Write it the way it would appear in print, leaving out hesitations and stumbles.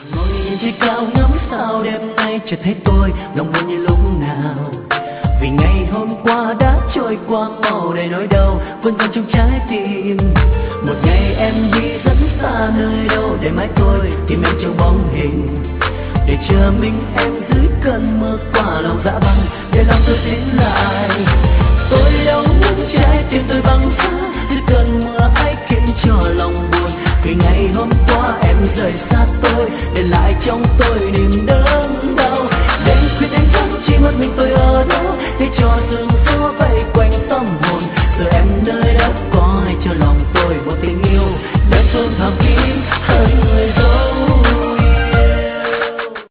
Ngồi nhìn trên cao ngắm sao đêm nay chợt thấy tôi lòng buồn như lúc nào, vì ngày hôm qua đã trôi qua mau đầy nỗi đau vẫn còn trong trái tim. Một ngày em đi rất xa nơi đâu để mãi tôi tìm em trong bóng hình, để chờ mình em dưới cơn mưa qua lòng dã băng để lòng tôi tiến lại. Tôi đâu muốn trái tim tôi băng giá dưới cơn mưa ấy khiến cho lòng buồn, vì ngày hôm qua em rời xa tôi để lại trong tôi niềm đớn đau. Đêm khuya đến thức chỉ một mình tôi ở đó để cho sương gió bay